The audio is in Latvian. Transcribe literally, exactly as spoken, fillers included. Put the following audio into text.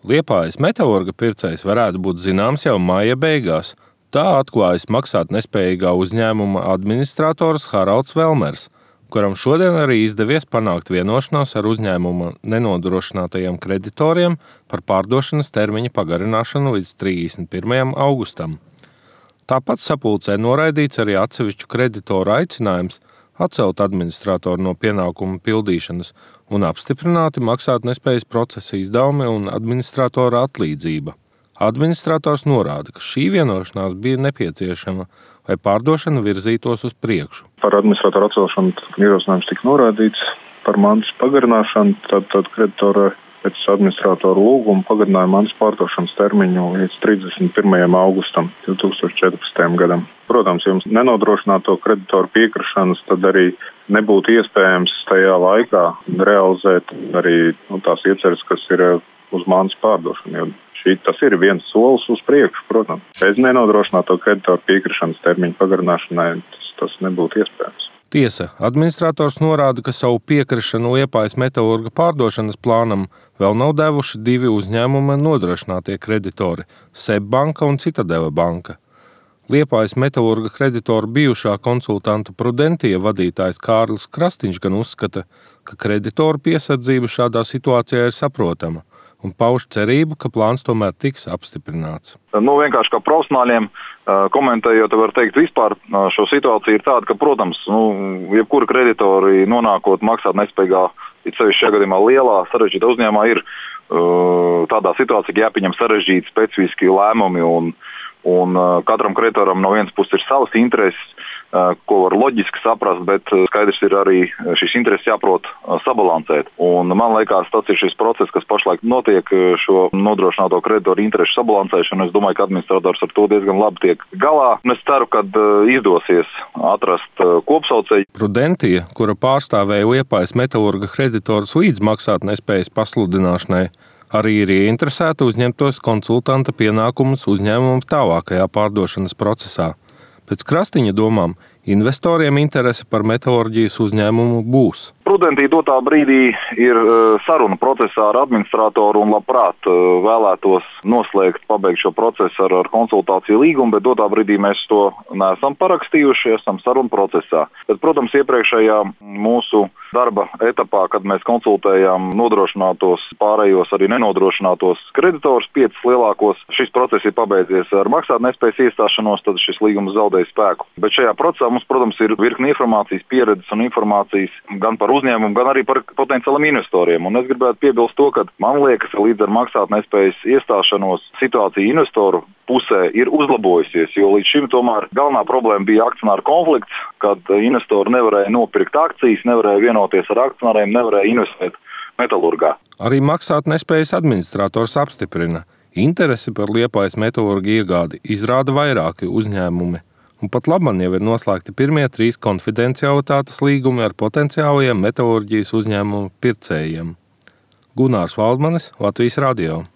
Liepājas metalurga pircējs varētu būt zināms jau maija beigās. Tā atklājas maksātnespējīgā uzņēmuma administrators Haralds Velmers, kuram šodien arī izdevies panākt vienošanos ar uzņēmuma nenodrošinātajiem kreditoriem par pārdošanas termiņa pagarināšanu līdz trīsdesmit pirmajam augustam. Tāpat sapulcē noraidīts arī atsevišķu kreditoru aicinājums atcelt administratoru no pienākumu pildīšanas un apstiprināti maksātnespējas procesa izdevumi un administratora atlīdzība. Administrators norāda, ka šī vienošanās bija nepieciešama, lai pārdošana virzītos uz priekšu. Par administratoru atcelšanu ierosinājums tika noraidīts, par mantas pagarināšanu, tad, tad kreditora pēc administratoru lūguma pagarināja mantas pārdošanas termiņu līdz trīsdesmit pirmajam augustam divi tūkstoši četrpadsmitajam gadam. Protams, jums nenodrošināto kreditoru piekrišanas, tad arī nebūtu iespējams tajā laikā realizēt arī nu, tās ieceres, kas ir uz mantas pārdošanu. Jo šī, tas ir viens solis uz priekšu, protams. Bez nenodrošināto kreditoru piekrišanas termiņu pagarināšanai tas, tas nebūtu iespējams. Tiesa, administrators norāda, ka savu piekrišanu Liepājas metalurga pārdošanas plānam vēl nav devuši divi uzņēmuma nodrošinātie kreditori – Seb banka un Citadele banka. Liepājas metalurga kreditoru bijušā konsultanta Prudentija vadītājs Kārlis Krastiņš gan uzskata, ka kreditoru piesardzība šādā situācijā ir saprotama un pauž cerību, ka plāns tomēr tiks apstiprināts. Nu, vienkārši kā profesionāļiem komentējot, var teikt, vispār šo situāciju ir tāda, ka, protams, nu, jebkura kreditori nonākot maksātnespējīgā, it sevišķi šajā gadījumā lielā, sarežģītā uzņēmumā ir uh, tādā situācijā, ka jāpieņem sarežģīti specifiski lēmumi un, un uh, katram kreditoram no vienas puses ir savas intereses, uh, ko var loģiski saprast, bet uh, skaidrs ir arī šīs intereses jāprot uh, sabalansēt. Un man liekas, tas ir šis process, kas pašlaik notiek, šo nodrošināto kreditoru interesu sabalansēšanu. Es domāju, ka administrators ar to diezgan labi tiek galā. Un es ceru, ka uh, izdosies atrast uh, kopsaucēju. Prudentija, kura pārstāvēja Liepājas metalurga kreditorus līdz maksātnespējas pasludināšanai, arī ir ieinteresēta uzņemtos konsultanta pienākumus uzņēmuma tālākajā pārdošanas procesā. Pēc Krastiņa domām, investoriem interese par metalurģijas uzņēmumu būs. Prudentija dotā brīdī ir saruna procesā ar administratoru un labprāt vēlētos noslēgt, pabeigt šo procesu ar, ar konsultāciju līgumu, bet dotā brīdī mēs to neesam parakstījuši, esam saruna procesā. Bet, protams, iepriekšējā mūsu darba etapā, kad mēs konsultējām nodrošinātos, pārējos arī nenodrošinātos kreditors, piecus lielākos, šis process ir pabeidzies ar maksātnespējas iestāšanos, tad šis līgums zaudēja spēku. Bet šajā procesā mums, protams, ir virkni informācijas, pieredzes un informācijas gan par uzņēmumu, gan arī par potenciāliem investoriem. Un es gribētu piebilst to, ka man liekas, ka līdz ar maksātnespējas iestāšanos situācija investoru pusē ir uzlabojusies, jo līdz šim tomēr galvenā problēma bija akcionāru konflikts, kad investori nevarēja nopirkt akcijas, nevarēja vienoties ar akcionāriem, nevarēja investēt metalurgā. Arī maksātnespējas administrators apstiprina. Interesi par Liepājas metalurga iegādi izrāda vairāki uzņēmumi. Un pat labam jau ir noslēgti pirmie trīs konfidencialitātes līgumi ar potenciālajiem metalurģijas uzņēmumu pircējiem. Gunārs Valdmanis, Latvijas radio.